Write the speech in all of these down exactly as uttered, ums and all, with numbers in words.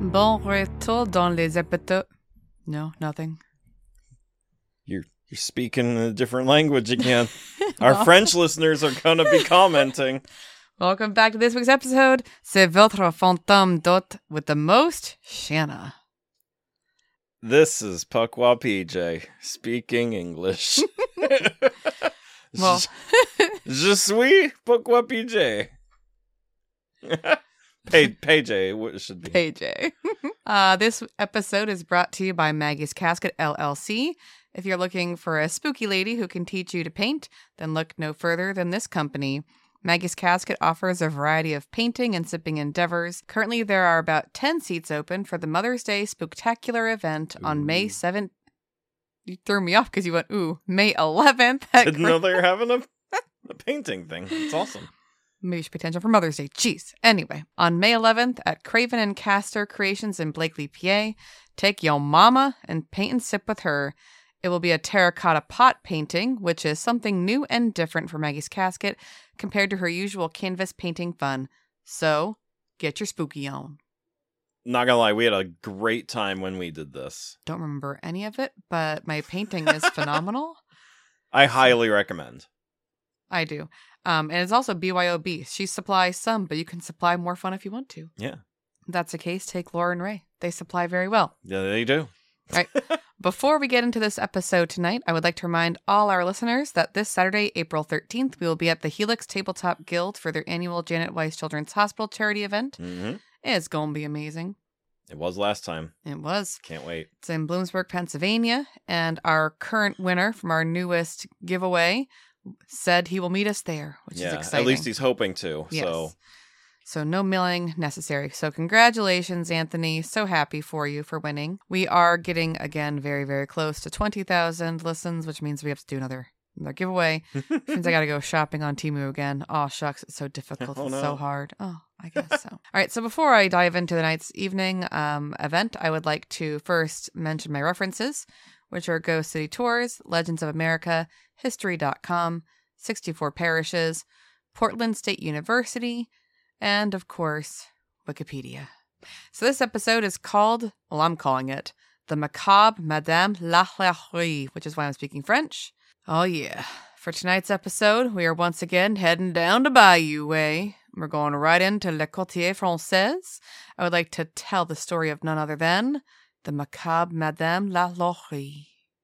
Bon retour dans les hôpitaux. No, nothing. You're you're speaking a different language again. Our well. French listeners are going to be commenting. Welcome back to this week's episode. C'est votre fantôme d'hôte with the most, Shanna. This is Puckwa P J speaking English. Well, Je suis Puckwa P J. Pay, Pay J, what it should be. Pay J. uh, this episode is brought to you by Maggie's Casket, L L C. If you're looking for a spooky lady who can teach you to paint, then look no further than this company. Maggie's Casket offers a variety of painting and sipping endeavors. Currently, there are about ten seats open for the Mother's Day Spooktacular event Ooh. on May seventh. You threw me off because you went, ooh, May eleventh. At Didn't Cra- know they were having a, a painting thing. It's awesome. Maybe she potential for Mother's Day. Jeez. Anyway, on May eleventh at Craven and Castor Creations in Blakely, P A, take your mama and paint and sip with her. It will be a terracotta pot painting, which is something new and different for Maggie's Casket compared to her usual canvas painting fun. So, get your spooky on. Not gonna lie, we had a great time when we did this. Don't remember any of it, but my painting is phenomenal. I highly recommend. I do. Um, and it's also B Y O B. She supplies some, but you can supply more fun if you want to. Yeah. If that's the case, take Laura and Ray. They supply very well. Yeah, they do. All right. Before we get into this episode tonight, I would like to remind all our listeners that this Saturday, April thirteenth, we will be at the Helix Tabletop Guild for their annual Janet Weiss Children's Hospital charity event. Mm-hmm. It's going to be amazing. It was last time. It was. Can't wait. It's in Bloomsburg, Pennsylvania, and our current winner from our newest giveaway said he will meet us there, which yeah, is exciting. At least he's hoping to. Yes. So. So no mailing necessary. So congratulations, Anthony. So happy for you for winning. We are getting, again, very, very close to twenty thousand listens, which means we have to do another, another giveaway. Which means I got to go shopping on Temu again. Oh, shucks. It's so difficult. Oh, it's no. so hard. Oh, I guess so. All right. So before I dive into the night's evening um, event, I would like to first mention my references, which are Ghost City Tours, Legends of America, History dot com, sixty-four Parishes, Portland State University, and, of course, Wikipedia. So this episode is called, well, I'm calling it, The Macabre Madame Lalaurie, which is why I'm speaking French. Oh, yeah. For tonight's episode, we are once again heading down to Bayou Way. We're going right into Le Quartier Français. I would like to tell the story of none other than The Macabre Madame Lalaurie.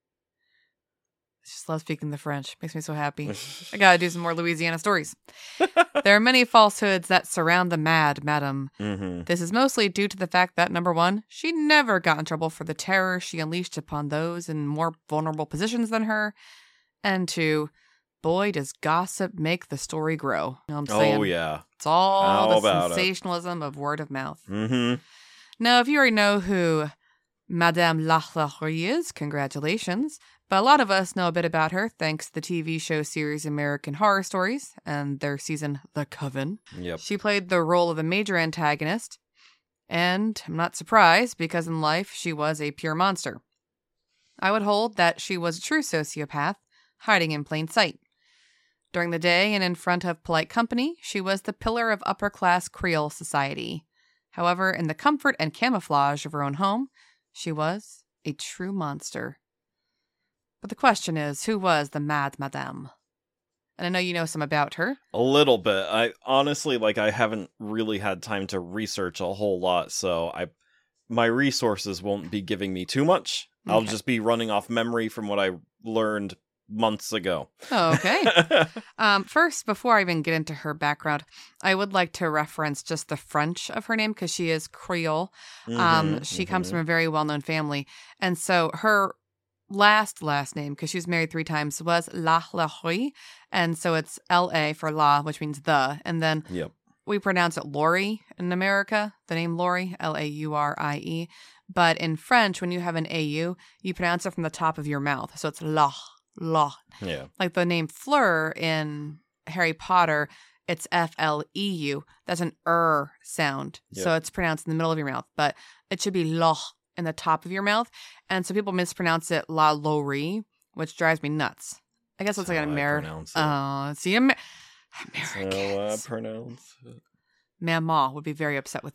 I just love speaking the French. Makes me so happy. I gotta do some more Louisiana stories. There are many falsehoods that surround the mad madam. Mm-hmm. This is mostly due to the fact that, number one, she never got in trouble for the terror she unleashed upon those in more vulnerable positions than her. And two, boy, does gossip make the story grow. You know what I'm saying? Oh, yeah. It's all How the about sensationalism it? of word of mouth. Mm-hmm. Now, if you already know who Madame Lalaurie is, congratulations. But a lot of us know a bit about her thanks to the T V show series American Horror Stories and their season The Coven. Yep. She played the role of a major antagonist, and I'm not surprised because in life she was a pure monster. I would hold that she was a true sociopath, hiding in plain sight. During the day and in front of polite company, she was the pillar of upper-class Creole society. However, in the comfort and camouflage of her own home, she was a true monster. But the question is, who was the Mad Madame? And I know you know some about her. A little bit. I honestly, like, I haven't really had time to research a whole lot, so I, my resources won't be giving me too much. Okay. I'll just be running off memory from what I learned months ago. Oh, okay. um, first, before I even get into her background, I would like to reference just the French of her name because she is Creole. Mm-hmm, um, she mm-hmm. comes from a very well-known family. And so her last last name, because she was married three times, was Lalaurie, and so it's L A for La, which means the, and then yep. we pronounce it Laurie in America, the name Laurie, L A U R I E, but in French, when you have an A U, you pronounce it from the top of your mouth, so it's La, La. Yeah. Like the name Fleur in Harry Potter, it's F L E U, that's an er sound, yep. so it's pronounced in the middle of your mouth, but it should be La in the top of your mouth, and so people mispronounce it La Laurie, which drives me nuts. I guess it's like an American. Oh, see, Amer- Americans. So I pronounce it. Mama would be very upset with you.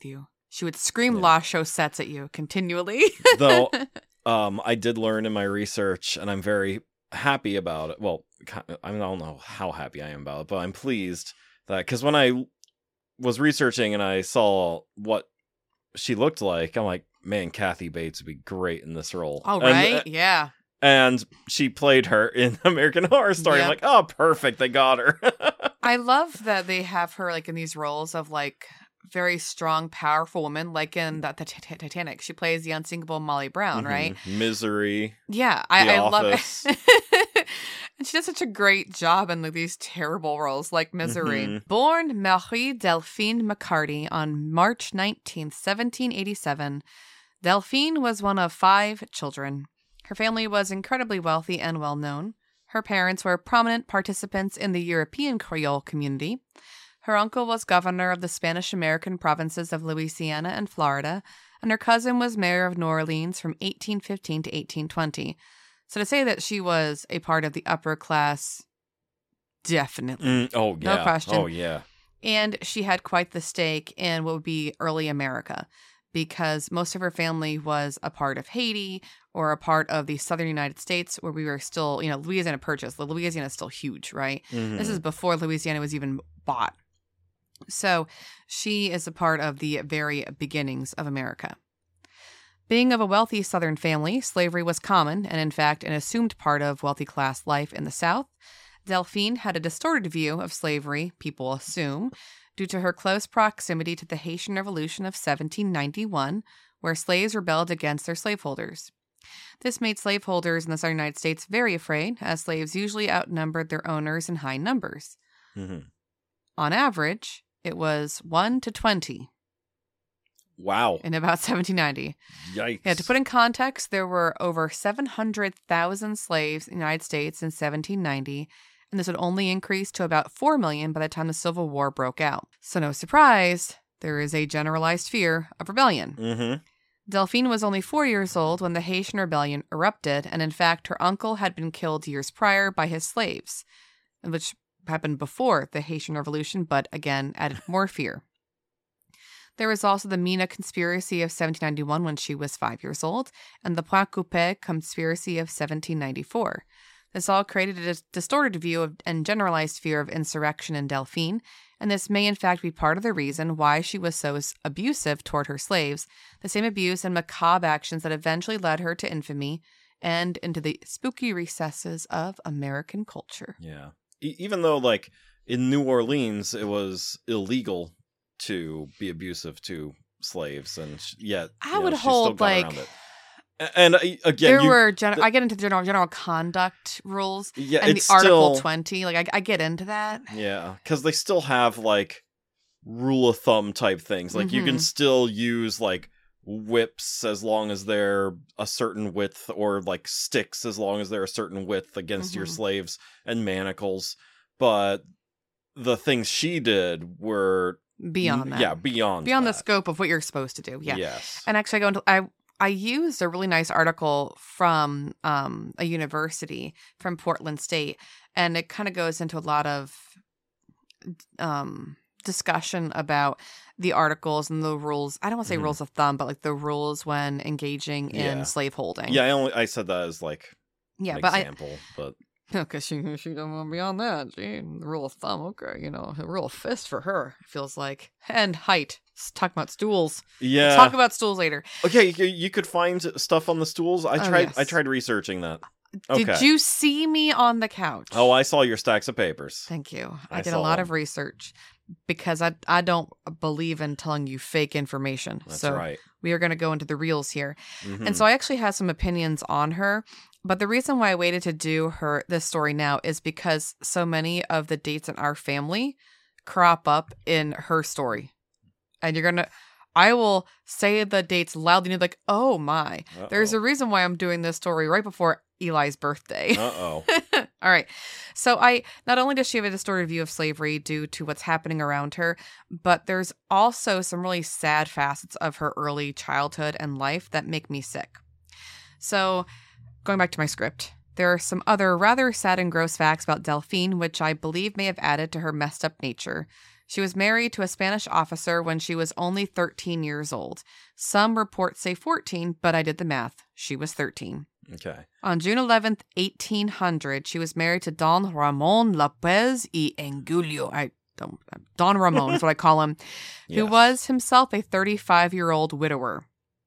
She would scream Yeah. La Chaussettes at you continually. Though, um, I did learn in my research, and I'm very happy about it. Well, I don't know how happy I am about it, but I'm pleased that, because when I was researching and I saw what she looked like, I'm like, man, Kathy Bates would be great in this role. Oh, And- right? yeah. And she played her in American Horror Story. Yep. I'm like, oh, perfect. They got her. I love that they have her like in these roles of like very strong, powerful woman, like in that the Titanic. She plays the unsinkable Molly Brown, right? Mhm. Misery. Yeah, I, The I Office. love it. And she does such a great job in like, these terrible roles like Misery. Mhm. Born Marie Delphine McCarty on March nineteenth, seventeen eighty-seven, Delphine was one of five children. Her family was incredibly wealthy and well-known. Her parents were prominent participants in the European Creole community. Her uncle was governor of the Spanish-American provinces of Louisiana and Florida, and her cousin was mayor of New Orleans from eighteen fifteen to eighteen twenty. So to say that she was a part of the upper class, definitely. Mm, oh, yeah. No question. Oh, yeah. And she had quite the stake in what would be early America, because most of her family was a part of Haiti or a part of the southern United States, where we were still, you know, Louisiana Purchase. Louisiana is still huge, right? Mhm. This is before Louisiana was even bought. So she is a part of the very beginnings of America. Being of a wealthy Southern family, slavery was common and, in fact, an assumed part of wealthy class life in the South. Delphine had a distorted view of slavery, people assume, due to her close proximity to the Haitian Revolution of seventeen ninety-one, where slaves rebelled against their slaveholders. This made slaveholders in the Southern United States very afraid, as slaves usually outnumbered their owners in high numbers. Mhm. On average, it was one to twenty Wow. in about seventeen ninety. Yikes. Yeah, to put in context, there were over seven hundred thousand slaves in the United States in seventeen ninety, and this would only increase to about four million by the time the Civil War broke out. So no surprise, there is a generalized fear of rebellion. Mm-hmm. Delphine was only four years old when the Haitian Rebellion erupted, and in fact, her uncle had been killed years prior by his slaves, which happened before the Haitian Revolution, but again, added more fear. There was also the Mina conspiracy of seventeen ninety-one when she was five years old, and the Point Coupé conspiracy of seventeen ninety-four. This all created a distorted view of, and generalized fear of insurrection in Delphine, and this may in fact be part of the reason why she was so abusive toward her slaves, the same abuse and macabre actions that eventually led her to infamy and into the spooky recesses of American culture. Yeah. E- even though, like, in New Orleans, it was illegal to be abusive to slaves, and sh- yet I you know, would she still hold got like around it. A- And uh, again, there you, were gen- the- I get into general general conduct rules yeah, and the it's Article still, twenty. Like I, I get into that. yeah, because they still have like rule of thumb type things. Like you can Mhm. still use like whips as long as they're a certain width, or like sticks as long as they're a certain width against your Mhm. slaves, and manacles. But the things she did were Beyond that, yeah, beyond beyond the that. scope of what you're supposed to do. Yeah. Yes. And actually, I go into I I used a really nice article from um, a university from Portland State, and it kind of goes into a lot of um, discussion about the articles and the rules. I don't want to say Mhm. rules of thumb, but like the rules when engaging in Yeah. slaveholding. Yeah, I only I said that as like yeah, an but I. example, but Because she she don't want beyond that. Gee, the rule of thumb, okay, you know, the rule of fist for her it feels like, and height. Let's talk about stools. yeah. We'll talk about stools later. Okay, you, you could find stuff on the stools. I Oh, tried. I yes. tried researching that. Okay. Did you see me on the couch? Oh, I saw your stacks of papers. Thank you. I, I did a saw lot them. of research because I I don't believe in telling you fake information. That's so right. we are going to go into the reels here. Mhm. And so I actually have some opinions on her, but the reason why I waited to do her this story now is because so many of the dates in our family crop up in her story. And you're going to I will say the dates loudly and you're like, "Oh my. There's a reason why I'm doing this story right before Eli's birthday." Uh oh. All right. So I not only does she have a distorted view of slavery due to what's happening around her, but there's also some really sad facets of her early childhood and life that make me sick. So going back to my script, there are some other rather sad and gross facts about Delphine, which I believe may have added to her messed up nature. She was married to a Spanish officer when she was only thirteen years old. Some reports say fourteen, but I did the math. She was thirteen. Okay. On June eleventh, eighteen hundred, she was married to Don Ramon Lopez y Angulio. I don't, Don Ramon is what I call him, who Yes. was himself a thirty-five-year-old widower.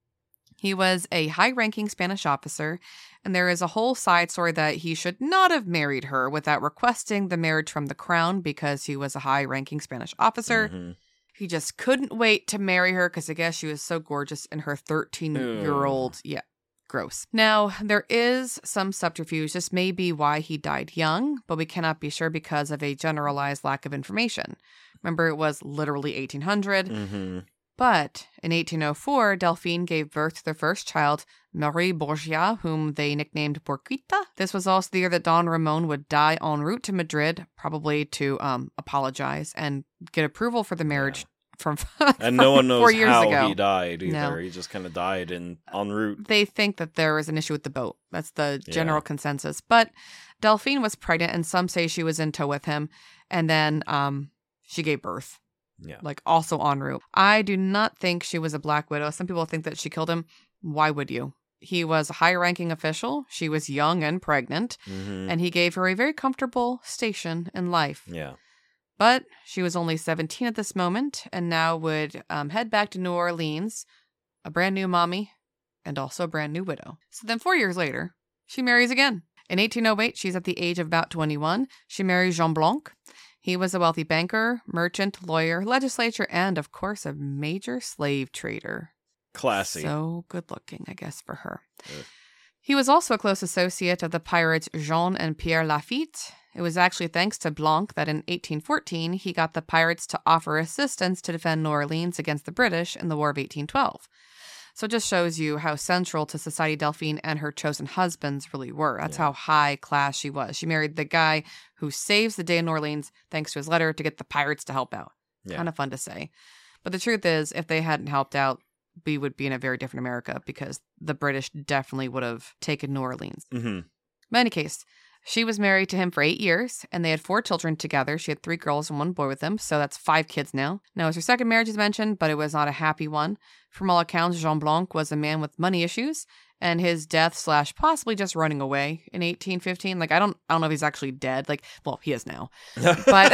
He was a high-ranking Spanish officer, and there is a whole side story that he should not have married her without requesting the marriage from the crown because he was a high-ranking Spanish officer. Mhm. He just couldn't wait to marry her because I guess she was so gorgeous in her thirteen-year-old. Yeah, gross. Now, there is some subterfuge. This may be why he died young, but we cannot be sure because of a generalized lack of information. Remember, it was literally eighteen hundred. Mhm. But in eighteen oh four, Delphine gave birth to their first child, Marie Borgia, whom they nicknamed Borquita. This was also the year that Don Ramon would die en route to Madrid, probably to um, apologize and get approval for the marriage from, And no one knows four years how ago. he died either. No. He just kind of died in en route. They think that there was an issue with the boat. That's the Yeah. general consensus. But Delphine was pregnant, and some say she was in tow with him, and then um, she gave birth. Yeah. Like also en route. I do not think she was a Black Widow. Some people think that she killed him. Why would you? He was a high-ranking official. She was young and pregnant, Mhm. and he gave her a very comfortable station in life. Yeah. But she was only seventeen at this moment, and now would um, head back to New Orleans, a brand new mommy, and also a brand new widow. So then four years later, she marries again. In eighteen oh eight, she's at the age of about twenty-one. She marries Jean Blanc. He was a wealthy banker, merchant, lawyer, legislator, and, of course, a major slave trader. Classy. So good looking, I guess, for her. Ugh. He was also a close associate of the pirates Jean and Pierre Lafitte. It was actually thanks to Blanc that in eighteen fourteen, he got the pirates to offer assistance to defend New Orleans against the British in the War of eighteen twelve. So it just shows you how central to society Delphine and her chosen husbands really were. That's Yeah. how high class she was. She married the guy who saves the day in New Orleans thanks to his letter to get the pirates to help out. Yeah. Kind of fun to say. But the truth is, if they hadn't helped out, we would be in a very different America because the British definitely would have taken New Orleans. hmm In any case, she was married to him for eight years, and they had four children together. She had three girls and one boy with him, so that's five kids now. Now, it was her second marriage, as mentioned, but it was not a happy one. From all accounts, Jean Blanc was a man with money issues, and his death slash possibly just running away in eighteen fifteen. Like, I don't I don't know if he's actually dead. Like, well, he is now. But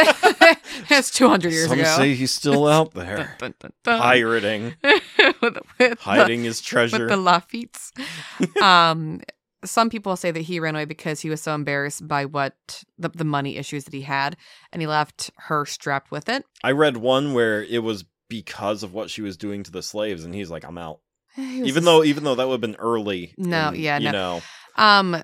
it's two hundred years Some ago. say he's still out there. Dun, dun, dun, dun. Pirating. with, with Hiding his the, treasure. with the Lafitte's. um, some people say that he ran away because he was so embarrassed by what the, the money issues that he had, and he left her strapped with it. I read one where it was because of what she was doing to the slaves, and he's like, I'm out. He was Even just- though even though that would have been early. No, and, yeah, you no. know, um,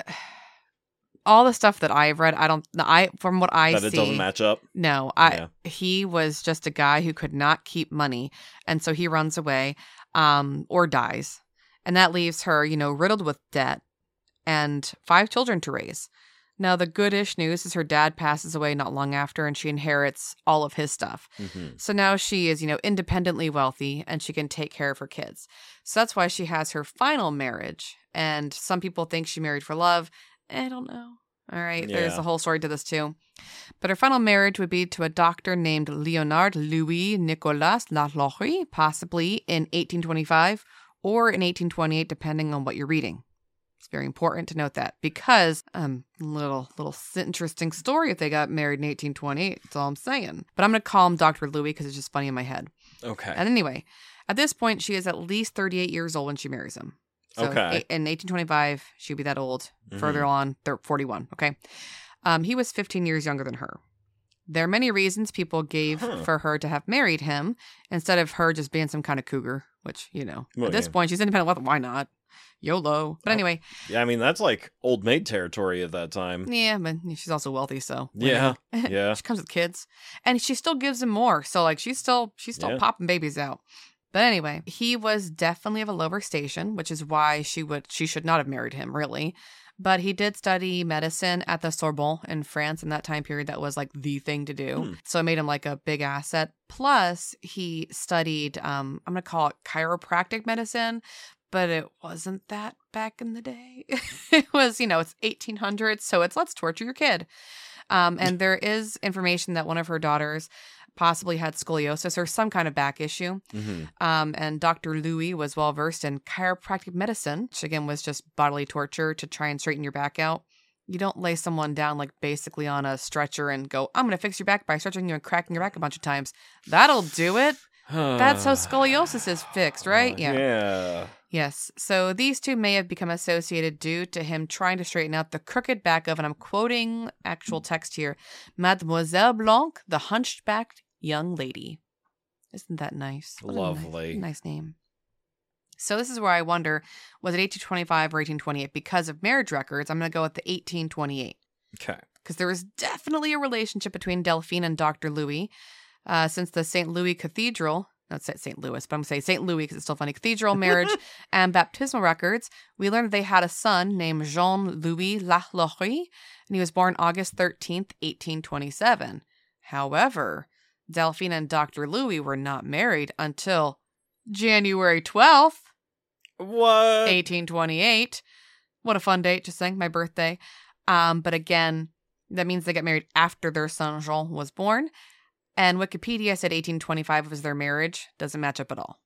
all the stuff that I've read, I don't. I from what I that see, it doesn't match up. no, I Yeah. he was just a guy who could not keep money, and so he runs away, um, or dies, and that leaves her, you know, riddled with debt and five children to raise. Now, the goodish news is her dad passes away not long after, and she inherits all of his stuff. hmm So now she is, you know, independently wealthy, and she can take care of her kids. So that's why she has her final marriage. And some people think she married for love. I don't know. All right. There's Yeah. a whole story to this, too. But her final marriage would be to a doctor named Leonard Louis Nicolas Lalaurie, possibly in eighteen twenty-five or in eighteen twenty-eight, depending on what you're reading. It's very important to note that because um little little interesting story if they got married in eighteen twenty-eight. That's all I'm saying. But I'm going to call him Doctor Louis because it's just funny in my head. Okay. And anyway, at this point, she is at least thirty-eight years old when she marries him. So Okay. a- in eighteen twenty-five, she'd be that old. Mhm. Further on, they're forty-one. Okay. Um, he was fifteen years younger than her. There are many reasons people gave Huh. for her to have married him instead of her just being some kind of cougar, which, you know, Well, at this yeah. point, she's independent. Well, why not? YOLO. But Oh. anyway, Yeah, I mean that's like old maid territory at that time. yeah, but she's also wealthy, so Yeah. whatever. Yeah. She comes with kids, and she still gives him more. So like she's still she's still Yeah. popping babies out. But anyway, he was definitely of a lower station, which is why she would she should not have married him, really. But he did study medicine at the Sorbonne in France in that time period. That was like the thing to do. Hmm. So it made him like a big asset. Plus, he studied, um, I'm going to call it chiropractic medicine, but it wasn't that back in the day. It was, you know, it's eighteen hundreds. So it's let's torture your kid. Um, and there is information that one of her daughters possibly had scoliosis or some kind of back issue. Mm-hmm. Um, and Doctor Louis was well versed in chiropractic medicine, which again was just bodily torture to try and straighten your back out. You don't lay someone down like basically on a stretcher and go, I'm going to fix your back by stretching you and cracking your back a bunch of times. That'll do it. That's how scoliosis is fixed, right? Yeah. Yeah. Yes. So these two may have become associated due to him trying to straighten out the crooked back of, and I'm quoting actual text here, Mademoiselle Blanc, the hunchbacked young lady. Isn't that nice? What Lovely. Nice, nice name. So this is where I wonder, was it eighteen twenty-five or eighteen twenty-eight? Because of marriage records, I'm going to go with the eighteen twenty-eight. Okay. Because there was definitely a relationship between Delphine and Doctor Louis. Uh, since the Saint Louis Cathedral, not Saint Louis, but I'm going to say Saint Louis because it's still funny, cathedral, marriage, and baptismal records, we learned they had a son named Jean-Louis Lachlorie, and he was born August thirteenth, eighteen twenty-seven. However, Delphine and Doctor Louis were not married until January twelfth, What? eighteen twenty-eight. What a fun date, just saying, my birthday. Um, but again, that means they got married after their son Jean was born. And Wikipedia said eighteen twenty-five was their marriage. Doesn't match up at all.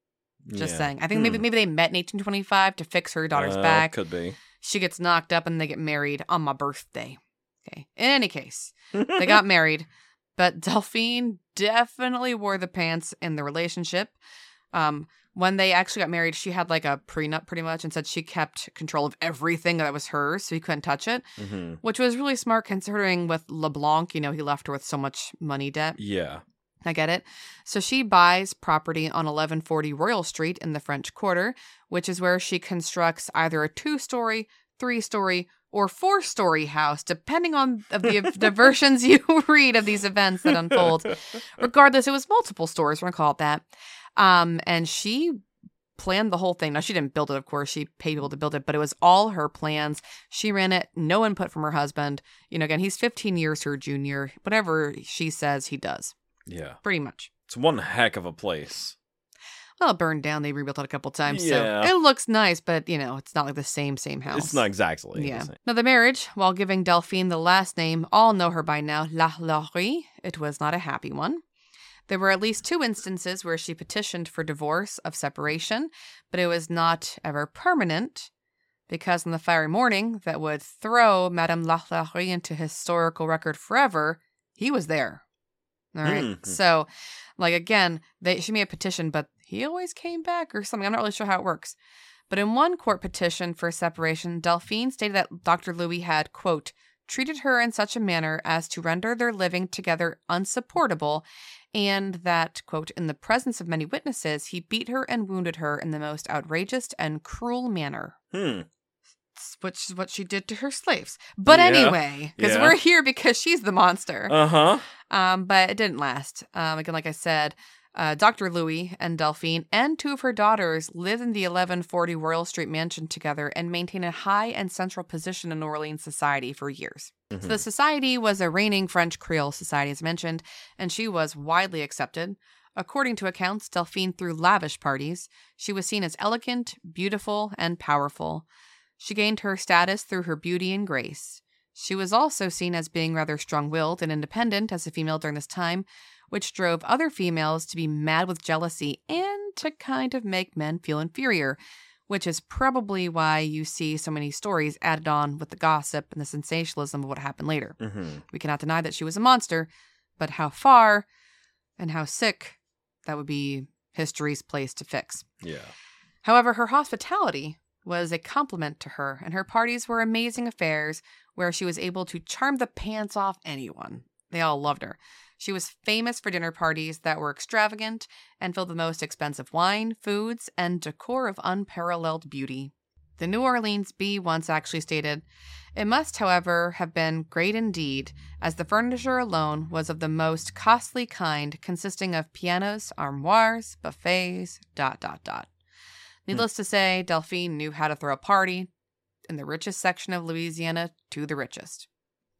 Just Yeah. saying. I think Hmm. maybe maybe they met in eighteen twenty-five to fix her daughter's Uh, back. Could be. She gets knocked up and they get married on my birthday. Okay. In any case, they got married, but Delphine definitely wore the pants in the relationship. Um, when they actually got married, she had like a prenup pretty much and said she kept control of everything that was hers, so he couldn't touch it, Mm-hmm. which was really smart considering with LeBlanc, you know, he left her with so much money debt. Yeah. I get it. So she buys property on eleven forty Royal Street in the French Quarter, which is where she constructs either a two-story, three-story, or four-story house, depending on of the, the versions you read of these events that unfold. Regardless, it was multiple stories, we're going to call it that. Um, and she planned the whole thing. Now, she didn't build it, of course. She paid people to build it, but it was all her plans. She ran it, no input from her husband. You know, again, he's fifteen years her junior. Whatever she says, he does. Yeah. Pretty much. It's one heck of a place. Well, it burned down. They rebuilt it a couple times. Yeah. So it looks nice, but, you know, it's not like the same, same house. It's not exactly Yeah. the same. Now, the marriage, while giving Delphine the last name, all know her by now, Lachlorie, it was not a happy one. There were at least two instances where she petitioned for divorce of separation, but it was not ever permanent because on the fiery morning that would throw Madame Lachlorie into historical record forever, he was there. All right. Mhm. So, like, again, they, she made a petition, but he always came back or something. I'm not really sure how it works. But in one court petition for separation, Delphine stated that Doctor Louis had, quote, treated her in such a manner as to render their living together unsupportable, and that, quote, in the presence of many witnesses, he beat her and wounded her in the most outrageous and cruel manner. Hmm. Which is what she did to her slaves. But Yeah. anyway, because Yeah. we're here because she's the monster. Uh-huh. Um, but it didn't last. Um, again, like I said, uh, Doctor Louis and Delphine and two of her daughters lived in the eleven forty Royal Street mansion together and maintained a high and central position in New Orleans society for years. Mhm. So the society was a reigning French Creole society, as mentioned, and she was widely accepted. According to accounts, Delphine threw lavish parties. She was seen as elegant, beautiful, and powerful. She gained her status through her beauty and grace. She was also seen as being rather strong-willed and independent as a female during this time, which drove other females to be mad with jealousy and to kind of make men feel inferior, which is probably why you see so many stories added on with the gossip and the sensationalism of what happened later. Mm-hmm. We cannot deny that she was a monster, but how far and how sick, that would be history's place to fix. Yeah. However, her hospitality was a compliment to her, and her parties were amazing affairs where she was able to charm the pants off anyone. They all loved her. She was famous for dinner parties that were extravagant and filled with the most expensive wine, foods, and decor of unparalleled beauty. The New Orleans Bee once actually stated, "It must, however, have been great indeed, as the furniture alone was of the most costly kind, consisting of pianos, armoires, buffets, dot, dot, dot." Needless to say, Delphine knew how to throw a party in the richest section of Louisiana to the richest.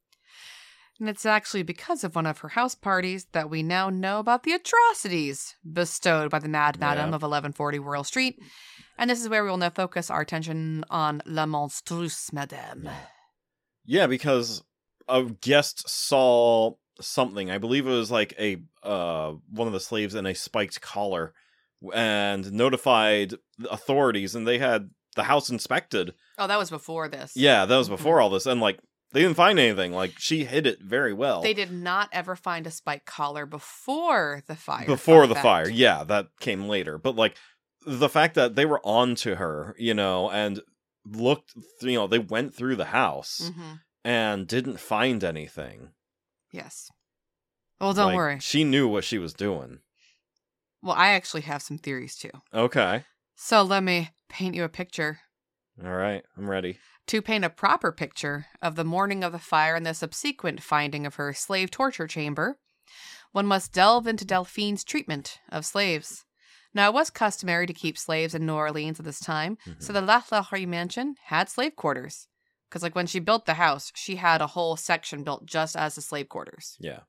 And it's actually because of one of her house parties that we now know about the atrocities bestowed by the Mad Madame Yeah. of eleven forty Royal Street. And this is where we will now focus our attention on La Monstreuse Madame. Yeah, because a guest saw something. I believe it was like a uh one of the slaves in a spiked collar, and notified the authorities, and they had the house inspected. Oh, that was before this. Yeah, that was before all this, and like they didn't find anything. Like she hid it very well. They did not ever find a spike collar before the fire. Before fun the fact. fire, yeah, that came later. But like the fact that they were on to her, you know, and looked, you know, they went through the house Mm-hmm. and didn't find anything. Yes. Well, don't Like, worry. She knew what she was doing. Well, I actually have some theories too. Okay. So let me paint you a picture. All right, I'm ready. To paint a proper picture of the morning of the fire and the subsequent finding of her slave torture chamber, one must delve into Delphine's treatment of slaves. Now, it was customary to keep slaves in New Orleans at this time, Mm-hmm. so the La Fleurie mansion had slave quarters. Because, like, when she built the house, she had a whole section built just as the slave quarters. Yeah.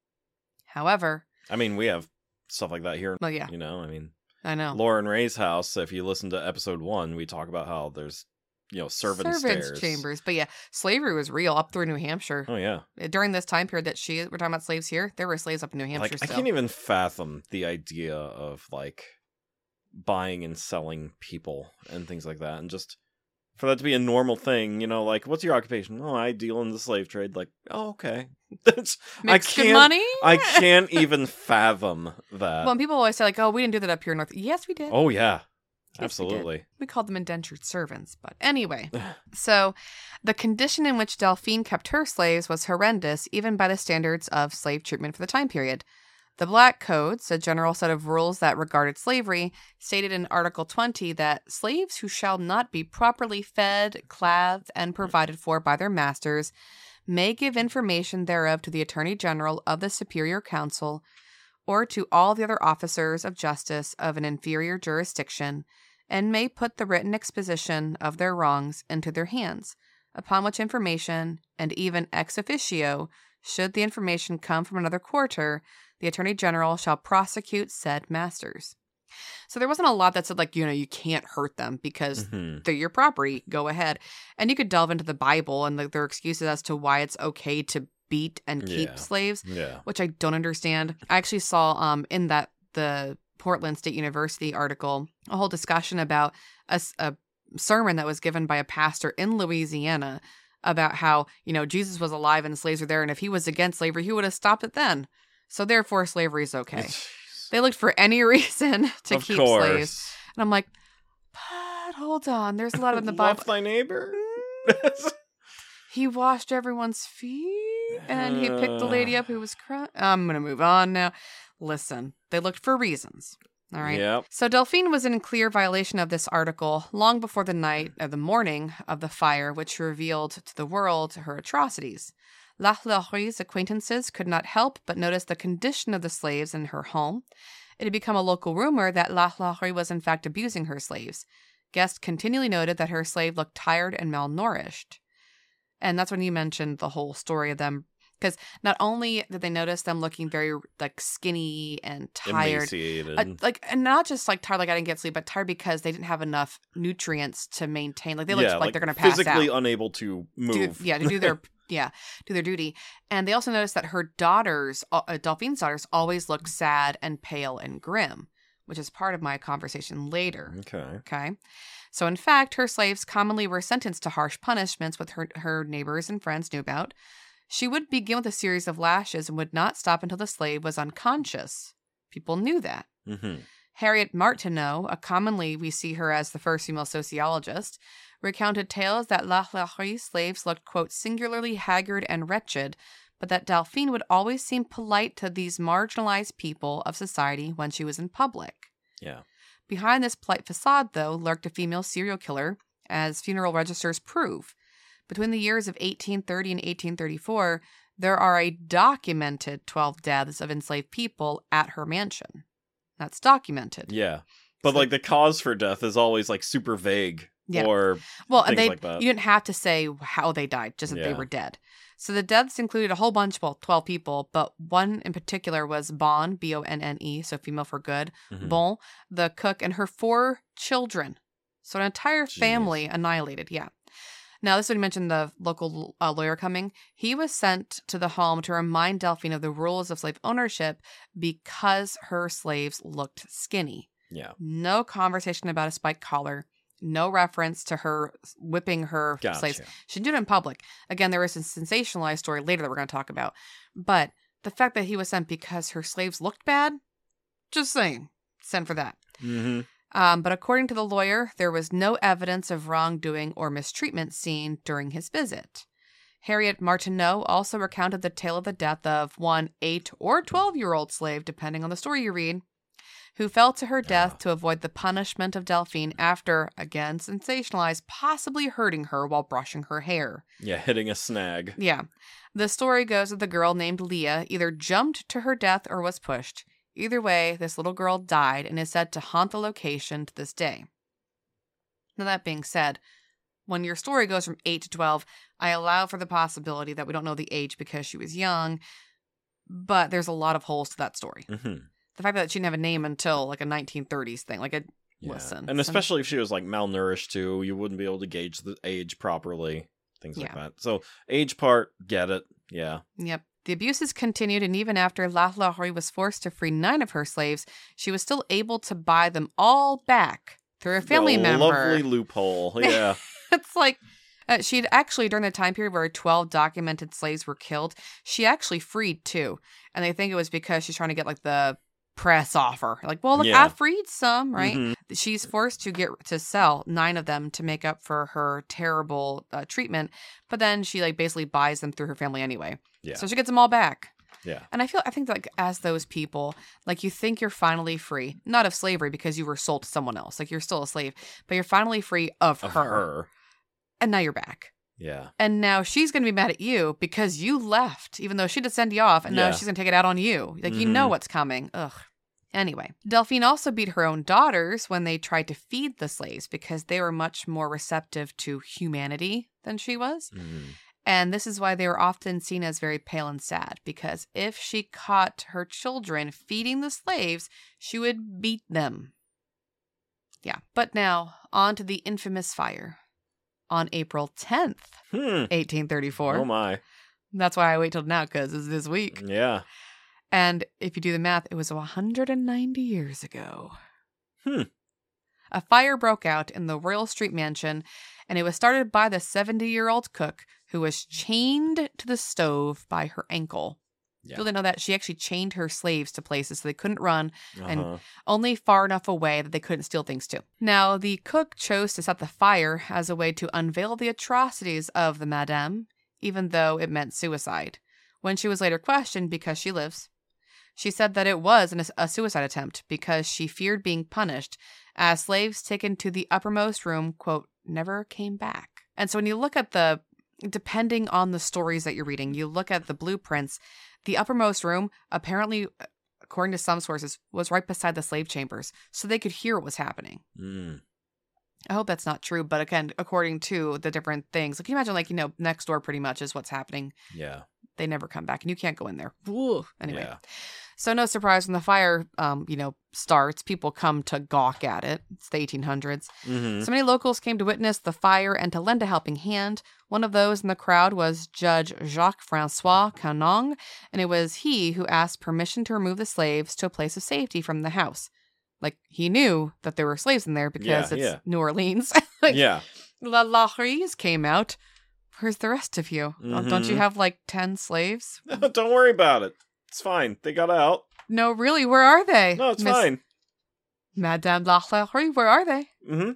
However, I mean, we have stuff like that here. well, yeah, You know, I mean, I know. Lauren Ray's house, if you listen to episode one, we talk about how there's, you know, servant Servants' stairs. chambers. But yeah, slavery was real up through New Hampshire. Oh, yeah. During this time period that she, we're talking about slaves here, there were slaves up in New Hampshire Like, I still. can't even fathom the idea of, like, buying and selling people and things like that. And just for that to be a normal thing, you know, like, what's your occupation? Oh, I deal in the slave trade. Like, oh, okay. That's, Makes I good can't, money? I can't even fathom that. Well, and people always say, like, oh, we didn't do that up here in North. Yes, we did. Oh, yeah. Yes, we did. Absolutely. We called them indentured servants. But anyway, so the condition in which Delphine kept her slaves was horrendous, even by the standards of slave treatment for the time period. The Black Codes, a general set of rules that regarded slavery, stated in Article twenty that slaves who shall not be properly fed, clothed, and provided for by their masters may give information thereof to the Attorney General of the Superior Council or to all the other officers of justice of an inferior jurisdiction, and may put the written exposition of their wrongs into their hands, upon which information, and even ex officio, should the information come from another quarter, the Attorney General shall prosecute said masters. So there wasn't a lot that said, like, you know, you can't hurt them because Mhm. they're your property. Go ahead. And you could delve into the Bible and like, their excuses as to why it's okay to beat and keep Yeah. slaves, Yeah. which I don't understand. I actually saw um in that the Portland State University article a whole discussion about a, s- a sermon that was given by a pastor in Louisiana about how, you know, Jesus was alive and slaves were there, and if he was against slavery, he would have stopped it then. So therefore, slavery is okay. They looked for any reason to Of keep course. slaves. And I'm like, but hold on. There's a lot in the Love Bible. thy neighbor. He washed everyone's feet and he picked the lady up who was crying. I'm going to move on now. Listen, they looked for reasons. All right. Yep. So Delphine was in clear violation of this article long before the night of the morning of the fire, which revealed to the world her atrocities. La Fleurie's acquaintances could not help but notice the condition of the slaves in her home. It had become a local rumor that La Fleurie was in fact abusing her slaves. Guests continually noted that her slave looked tired and malnourished. And that's when you mentioned the whole story of them. Because not only did they notice them looking very like skinny and tired, Emaciated. uh, like and not just like tired, like I didn't get sleep, but tired because they didn't have enough nutrients to maintain. Like they looked yeah, like, they're going to pass physically out. unable to Do, move. yeah, to do their yeah, do their duty. And they also noticed that her daughters, uh, Delphine's daughters, always looked sad and pale and grim, which is part of my conversation later. Okay. Okay. So, in fact, her slaves commonly were sentenced to harsh punishments, which her, her neighbors and friends knew about. She would begin with a series of lashes and would not stop until the slave was unconscious. People knew that. hmm Harriet Martineau, a commonly we see her as the first female sociologist, recounted tales that La Fleurie's slaves looked, quote, singularly haggard and wretched, but that Delphine would always seem polite to these marginalized people of society when she was in public. Yeah. Behind this polite facade, though, lurked a female serial killer, as funeral registers prove. Between the years of eighteen thirty and eighteen thirty-four, there are a documented twelve deaths of enslaved people at her mansion. That's documented. Yeah. But So- like the cause for death is always like super vague. Yeah. Or Well, and things they like that. you didn't have to say how they died, just that they Yeah. were dead. So the deaths included a whole bunch, well, twelve people, but one in particular was Bonne, B O N N E, so female for good, Mhm. Bon, the cook, and her four children. So an entire Jeez. family annihilated, yeah. Now, this is when you mentioned the local uh, lawyer coming. He was sent to the home to remind Delphine of the rules of slave ownership because her slaves looked skinny. Yeah. No conversation about a spiked collar. No reference to her whipping her Gotcha. slaves. She did it in public. Again, there was a sensationalized story later that we're going to talk about. But the fact that he was sent because her slaves looked bad, just saying, sent for that. Mm-hmm. Um, but according to the lawyer, there was no evidence of wrongdoing or mistreatment seen during his visit. Harriet Martineau also recounted the tale of the death of one eight or twelve-year-old slave, depending on the story you read, who fell to her death Oh. to avoid the punishment of Delphine after, again sensationalized, possibly hurting her while brushing her hair. Yeah, hitting a snag. Yeah. The story goes that the girl named Leah either jumped to her death or was pushed. Either way, this little girl died and is said to haunt the location to this day. Now, that being said, when your story goes from eight to twelve, I allow for the possibility that we don't know the age because she was young, but there's a lot of holes to that story. Mm-hmm. The fact that she didn't have a name until like a nineteen thirties thing, like a Yeah. listen. And especially if she was like malnourished too, you wouldn't be able to gauge the age properly. Things like Yeah. that. So age part, get it. Yeah. Yep. The abuses continued, and even after La Laurie was forced to free nine of her slaves, she was still able to buy them all back through a family a member. Lovely loophole. Yeah. It's like uh, she'd actually, during the time period where twelve documented slaves were killed, she actually freed two. And they think it was because she's trying to get like the press offer. Like, well, look, Yeah. I freed some, right? Mhm. She's forced to get to sell nine of them to make up for her terrible uh, treatment. But then she like basically buys them through her family anyway. Yeah. So she gets them all back. Yeah. And I feel, I think like as those people, like you think you're finally free, not of slavery because you were sold to someone else. Like you're still a slave, but you're finally free of, Of her. her. And now you're back. Yeah. And now she's going to be mad at you because you left, even though she did send you off. And now Yeah. she's going to take it out on you. Like, you know Mhm. what's coming. Ugh. Anyway, Delphine also beat her own daughters when they tried to feed the slaves because they were much more receptive to humanity than she was. Mhm. And this is why they were often seen as very pale and sad, because if she caught her children feeding the slaves, she would beat them. Yeah. But now, on to the infamous fire. On April tenth, Hmm. eighteen thirty-four. Oh my. That's why I wait till now, because it's this week. Yeah. And if you do the math, it was one hundred ninety years ago. Hmm. A fire broke out in the Royal Street Mansion, and it was started by the seventy-year-old cook who was chained to the stove by her ankle. Yeah. People didn't know that she actually chained her slaves to places so they couldn't run, and Uh-huh. only far enough away that they couldn't steal things too. Now, the cook chose to set the fire as a way to unveil the atrocities of the Madame, even though it meant suicide. When she was later questioned, because she lives, she said that it was an, a suicide attempt because she feared being punished, as slaves taken to the uppermost room, quote, never came back. And so when you look at the, depending on the stories that you're reading, you look at the blueprints, the uppermost room, apparently, according to some sources, was right beside the slave chambers, so they could hear what was happening. Mm. I hope that's not true, but again, according to the different things, like, can you imagine, like, you know, next door pretty much is what's happening. Yeah. They never come back, and you can't go in there. Ooh. Anyway. Yeah. So no surprise when the fire, um, you know, starts, people come to gawk at it. It's the eighteen hundreds. Mm-hmm. So many locals came to witness the fire and to lend a helping hand. One of those in the crowd was Judge Jacques-Francois Canong, and it was he who asked permission to remove the slaves to a place of safety from the house. Like, he knew that there were slaves in there because Yeah, it's yeah. New Orleans. Like, Yeah. La Lauries came out. Where's the rest of you? Oh, don't you Mhm. have like ten slaves? Don't worry about it. It's fine. They got out. No, really, where are they? No, it's Miss fine. Madame La Laurie, where are they? Mm-hmm.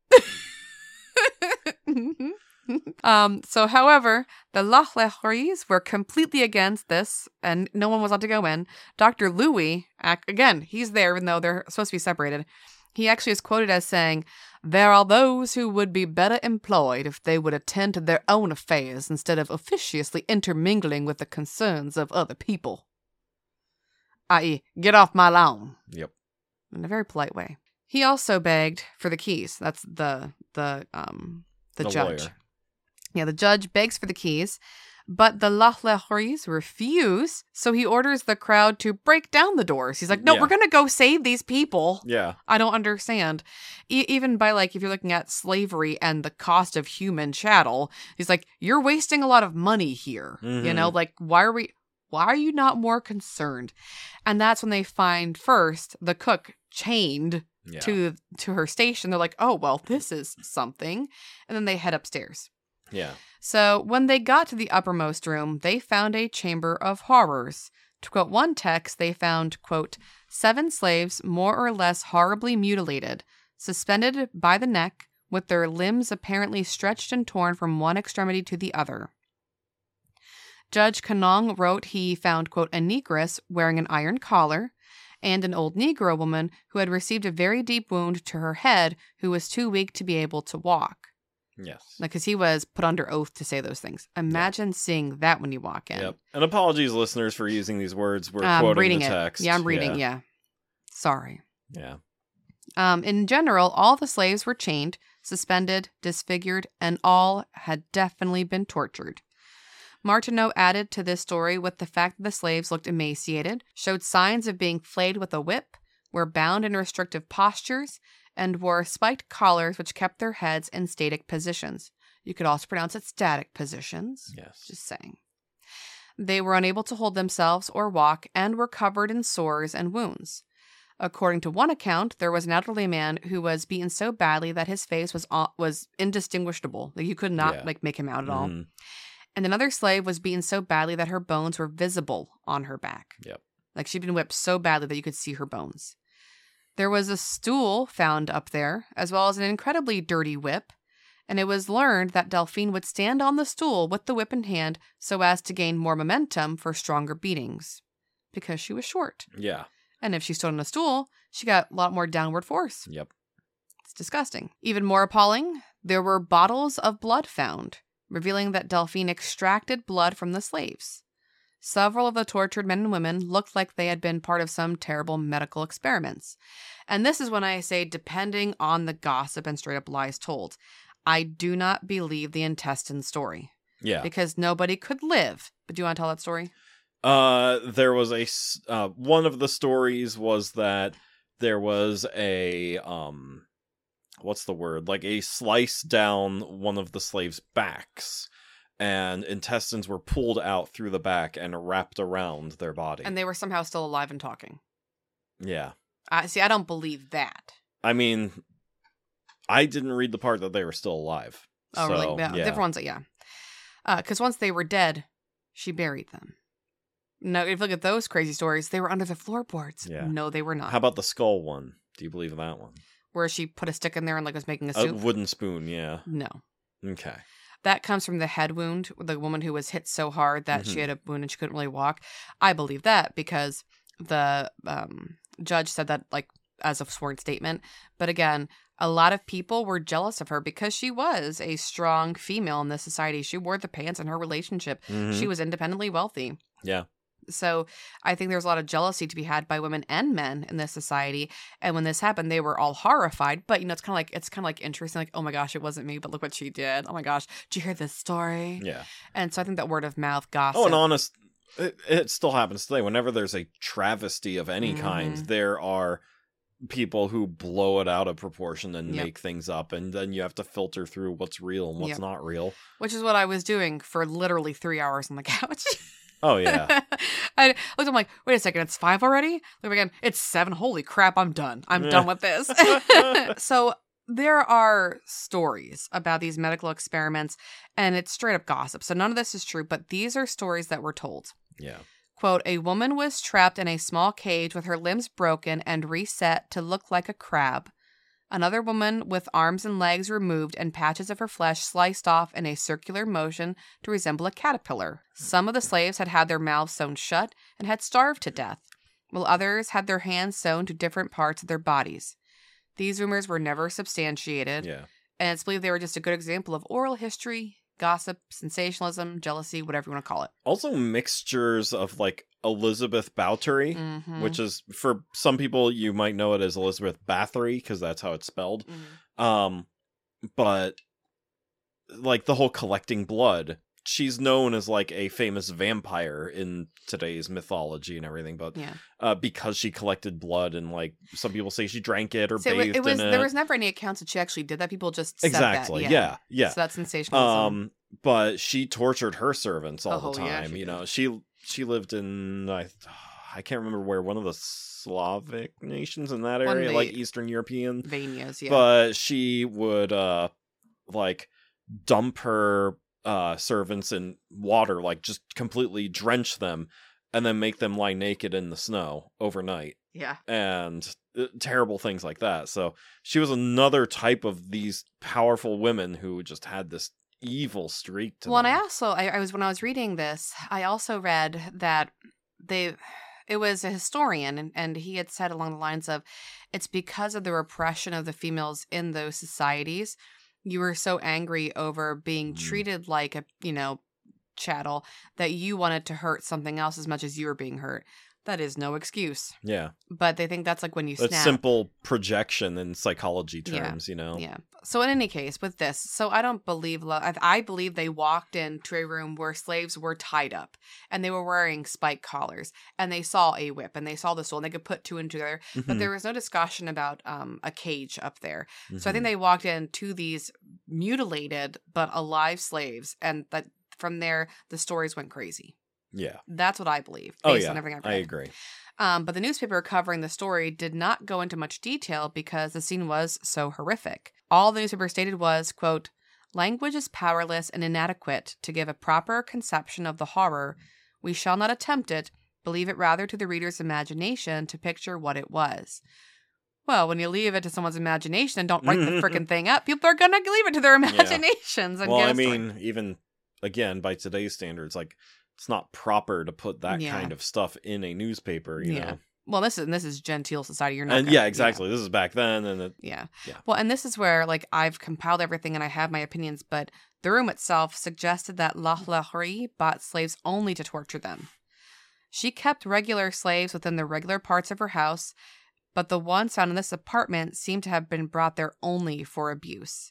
um, so, however, the La Lauries were completely against this, and no one was allowed to go in. Doctor Louis, ac- again, he's there, even though they're supposed to be separated. He actually is quoted as saying, "There are those who would be better employed if they would attend to their own affairs instead of officiously intermingling with the concerns of other people." that is, get off my lawn. Yep. In a very polite way. He also begged for the keys. That's the the um the, The judge. lawyer. Yeah, the judge begs for the keys, But the Lachleries refuse, so he orders the crowd to break down the doors. He's like, no, Yeah. we're going to go save these people. Yeah. I don't understand. E- even by, like, if you're looking at slavery and the cost of human chattel, he's like, you're wasting a lot of money here. Mhm. You know, like, why are we, why are you not more concerned? And that's when they find first the cook chained Yeah. to to her station. They're like, oh, well, this is something. And then they head upstairs. Yeah. So when they got to the uppermost room, they found a chamber of horrors. To quote one text, they found, quote, seven slaves more or less horribly mutilated, suspended by the neck, with their limbs apparently stretched and torn from one extremity to the other. Judge Kanong wrote he found, quote, a negress wearing an iron collar, and an old Negro woman who had received a very deep wound to her head who was too weak to be able to walk. Yes. Like, because he was put under oath to say those things. Imagine seeing that when you walk in. Yep. And apologies, listeners, for using these words. We're I'm quoting reading the it. text. Yeah, I'm reading, yeah. Sorry. Yeah. Um, in general, all the slaves were chained, suspended, disfigured, and all had definitely been tortured. Martineau added to this story with the fact that the slaves looked emaciated, showed signs of being flayed with a whip, were bound in restrictive postures, and wore spiked collars which kept their heads in static positions. You could also pronounce it static positions. Yes. Just saying. They were unable to hold themselves or walk and were covered in sores and wounds. According to one account, there was an elderly man who was beaten so badly that his face was uh, was indistinguishable. Like, you could not Yeah. like make him out at all. Mhm. And another slave was beaten so badly that her bones were visible on her back. Yep. Like, she'd been whipped so badly that you could see her bones. There was a stool found up there, as well as an incredibly dirty whip, and it was learned that Delphine would stand on the stool with the whip in hand so as to gain more momentum for stronger beatings, because she was short. Yeah. And if she stood on a stool, she got a lot more downward force. Yep. It's disgusting. Even more appalling, there were bottles of blood found, revealing that Delphine extracted blood from the slaves. Several of the tortured men and women looked like they had been part of some terrible medical experiments. And this is when I say, depending on the gossip and straight up lies told, I do not believe the intestine story. Yeah. Because nobody could live. But do you want to tell that story? Uh, there was a s- uh, one of the stories was that there was a um, what's the word? Like a slice down one of the slaves' backs, and intestines were pulled out through the back and wrapped around their body. And they were somehow still alive and talking. Yeah. Uh, see, I don't believe that. I mean, I didn't read the part that they were still alive. Oh, so, really? Yeah, yeah. different ones, that, yeah. Because once they were dead, she buried them. No, if you look at those crazy stories, they were under the floorboards. Yeah. No, they were not. How about the skull one? Do you believe in that one? Where she put a stick in there and like was making a A soup? wooden spoon, yeah. No. Okay. That comes from the head wound, the woman who was hit so hard that Mhm. she had a wound and she couldn't really walk. I believe that because the um, judge said that like as a sworn statement. But again, a lot of people were jealous of her because she was a strong female in this society. She wore the pants in her relationship. Mhm. She was independently wealthy. Yeah. So I think there's a lot of jealousy to be had by women and men in this society. And when this happened, they were all horrified. But, you know, it's kind of like, it's kind of like interesting. Like, oh my gosh, it wasn't me, but look what she did. Oh my gosh, did you hear this story? Yeah. And so I think that word of mouth gossip. Oh, and honest, it, it still happens today. Whenever there's a travesty of any kind, Mhm. there are people who blow it out of proportion and Yep. make things up, and then you have to filter through what's real and what's Yep. not real. Which is what I was doing for literally three hours on the couch. Oh, yeah. I looked, I'm like, wait a second, it's five already? Look again, it's seven. Holy crap, I'm done. I'm done with this. So there are stories about these medical experiments, and it's straight up gossip. So none of this is true, but these are stories that were told. Yeah. Quote, a woman was trapped in a small cage with her limbs broken and reset to look like a crab. Another woman with arms and legs removed and patches of her flesh sliced off in a circular motion to resemble a caterpillar. Some of the slaves had had their mouths sewn shut and had starved to death, while others had their hands sewn to different parts of their bodies. These rumors were never substantiated, Yeah. and it's believed they were just a good example of oral history, gossip, sensationalism, jealousy, whatever you want to call it. Also, mixtures of like Elizabeth Báthory, Mhm. which is for some people you might know it as Elizabeth Bathory because that's how it's spelled. Mhm. Um, but like the whole collecting blood she's known as like a famous vampire in today's mythology and everything, but Yeah. uh, because she collected blood and like some people say she drank it or So bathed it, it was in it. there was never any accounts that she actually did that. People just said exactly. that. Yeah. yeah, yeah. So that's sensationalism. Um, but she tortured her servants all Oh, the yeah, time. she you did. know, she she lived in I I can't remember where, one of the Slavic nations in that One of area, the- like Eastern European. Vanias, yeah. But she would uh like dump her uh servants in water, like just completely drench them, and then make them lie naked in the snow overnight, yeah. and uh, terrible things like that. So she was another type of these powerful women who just had this evil streak to Well, and them. I also, I, I was when I was reading this, I also read that they, it was a historian, and, and he had said along the lines of, it's because of the repression of the females in those societies. You were so angry over being Mm. treated like a, you know, chattel that you wanted to hurt something else as much as you were being hurt. That is no excuse. Yeah, But they think that's like when you that's snap. simple projection in psychology Yeah. terms, you know. Yeah. So in any case, with this, so I don't believe, lo- I I believe they walked into a room where slaves were tied up and they were wearing spike collars and they saw a whip and they saw the stool and they could put two and two together, but Mhm. there was no discussion about um, a cage up there. So I think Mhm. they walked into these mutilated but alive slaves, and that from there the stories went crazy. yeah. That's what I believe, based Oh yeah, on everything I've I read. agree. Um, but the newspaper covering the story did not go into much detail because the scene was so horrific. All the newspaper stated was, quote, "Language is powerless and inadequate to give a proper conception of the horror. We shall not attempt it, but leave it rather to the reader's imagination to picture what it was." Well, when you leave it to someone's imagination and don't write the freaking thing up, people are going to leave it to their imaginations. And Well, get a I story. mean, even again by today's standards, like it's not proper to put that Yeah. kind of stuff in a newspaper, you Yeah. know. Well, this is this is genteel society. You're not. And gonna, yeah, exactly. This is back then, and it, Yeah. Yeah. Well, and this is where, like, I've compiled everything and I have my opinions, but the room itself suggested that La Lahori bought slaves only to torture them. She kept regular slaves within the regular parts of her house, but the ones found in this apartment seemed to have been brought there only for abuse.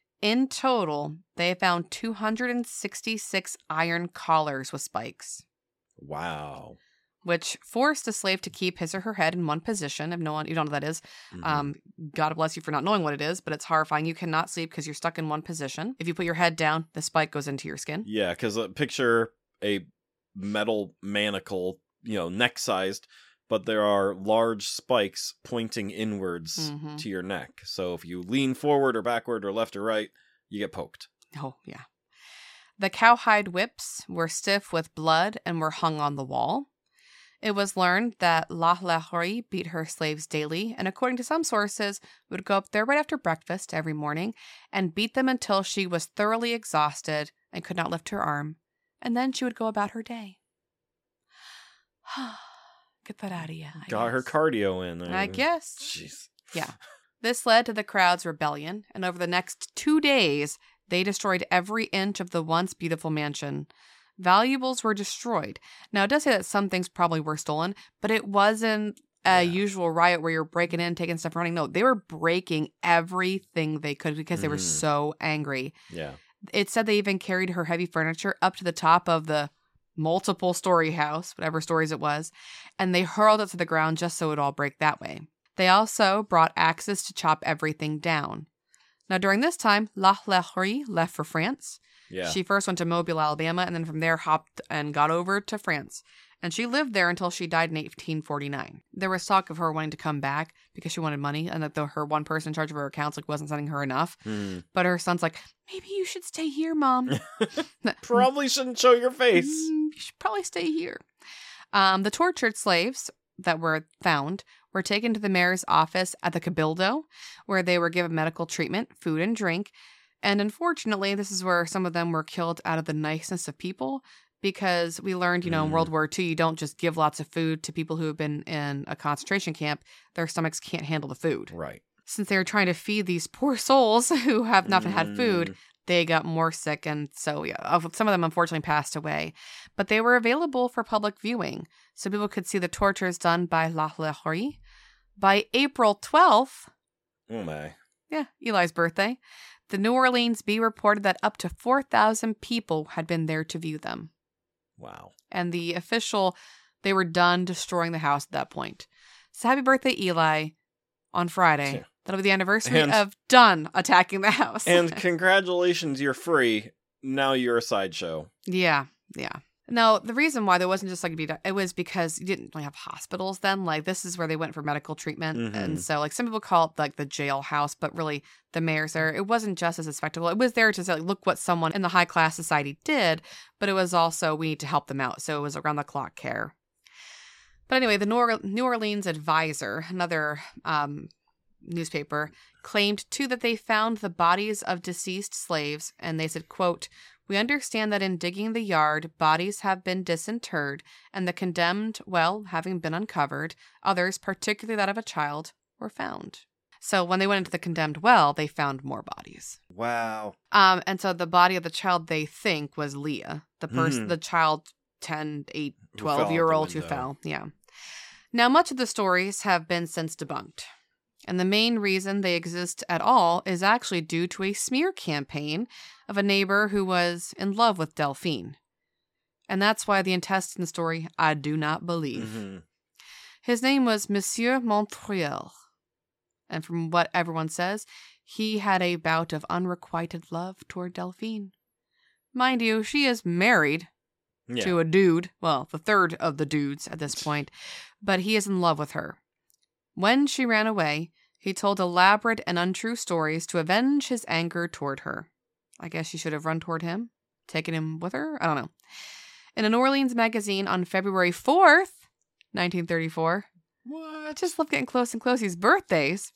In total, they found two hundred sixty-six iron collars with spikes, wow. which forced a slave to keep his or her head in one position. If no one, you don't know what that is. Mhm. Um, God bless you for not knowing what it is, but it's horrifying. You cannot sleep because you're stuck in one position. If you put your head down, the spike goes into your skin. Yeah, because uh, picture a metal manacle, you know, neck sized, but there are large spikes pointing inwards Mhm. to your neck. So if you lean forward or backward or left or right, you get poked. Oh, yeah. The cowhide whips were stiff with blood and were hung on the wall. It was learned that La Lahori beat her slaves daily, and according to some sources, would go up there right after breakfast every morning and beat them until she was thoroughly exhausted and could not lift her arm, and then she would go about her day. Get that out of you. I Got her guess. cardio in. I guess. Jeez. Yeah. This led to the crowd's rebellion, and over the next two days, they destroyed every inch of the once beautiful mansion. Valuables were destroyed. Now, it does say that some things probably were stolen, but it wasn't a Yeah. usual riot where you're breaking in, taking stuff, running. No, they were breaking everything they could because they were Mhm. so angry. Yeah. It said they even carried her heavy furniture up to the top of the multiple story house, whatever stories it was, and they hurled it to the ground just so it would all break that way. They also brought axes to chop everything down. Now, during this time, La Lahori left for France. Yeah. She first went to Mobile, Alabama, and then from there hopped and got over to France. And she lived there until she died in eighteen forty-nine. There was talk of her wanting to come back because she wanted money, and that the, her one person in charge of her accounts like wasn't sending her enough. Mhm. But her son's like, maybe you should stay here, Mom. Probably shouldn't show your face. Mm, you should probably stay here. Um, the tortured slaves that were found were taken to the mayor's office at the Cabildo, where they were given medical treatment, food, and drink. And unfortunately, this is where some of them were killed out of the niceness of people, because we learned, you know, in Mm. World War Two, you don't just give lots of food to people who have been in a concentration camp. Their stomachs can't handle the food. Right. Since they were trying to feed these poor souls who have not had food, Mm. they got more sick, and so yeah, of- some of them unfortunately passed away. But they were available for public viewing, so people could see the tortures done by La Lahori. By April twelfth, Oh my. yeah, Eli's birthday, The New Orleans Bee reported that up to four thousand people had been there to view them. Wow. And the official, they were done destroying the house at that point. So happy birthday, Eli, on Friday. Yeah. That'll be the anniversary And- of done attacking the house. And congratulations, you're free. Now you're a sideshow. yeah, yeah. No, the reason why there wasn't just like, it was because you didn't really have hospitals then. Like, this is where they went for medical treatment. Mhm. And so, like, some people call it like the jailhouse, but really the mayor's there. It wasn't just as a spectacle. It was there to say, like, look what someone in the high class society did, but it was also, we need to help them out. So it was around the clock care. But anyway, the New Orleans Advisor, another um, newspaper, claimed too that they found the bodies of deceased slaves, and they said, quote, "We understand that in digging the yard, bodies have been disinterred, and the condemned well having been uncovered, others, particularly that of a child, were found." So when they went into the condemned well, they found more bodies. Wow. Um, and so the body of the child they think was Leah, the person, Mhm. the child, ten, eight, Who twelve fell out year the old who window. fell. Yeah. Now, much of the stories have been since debunked. And the main reason they exist at all is actually due to a smear campaign of a neighbor who was in love with Delphine. And that's why the intestine story I do not believe. Mhm. His name was Monsieur Montreuil. And from what everyone says, he had a bout of unrequited love toward Delphine. Mind you, she is married Yeah. to a dude, well, the third of the dudes at this point, but he is in love with her. When she ran away, he told elaborate and untrue stories to avenge his anger toward her. I guess she should have run toward him, taken him with her? I don't know. In a New Orleans magazine on February fourth, nineteen thirty-four, What? I just love getting close and close these birthdays.